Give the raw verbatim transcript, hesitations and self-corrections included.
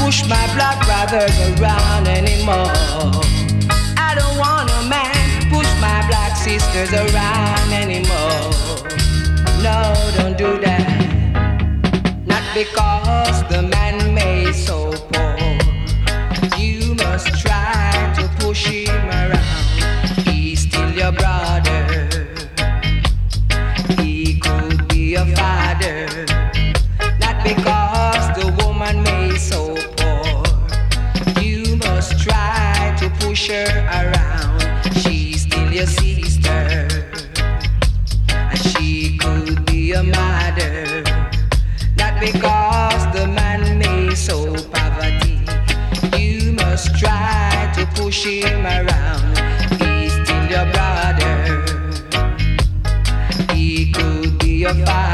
push my black brothers around anymore. I don't want a man to push my black sisters around anymore. No, don't do that. Not because the man made so poor. You must try to push him around. He's still your brother. He could be a father.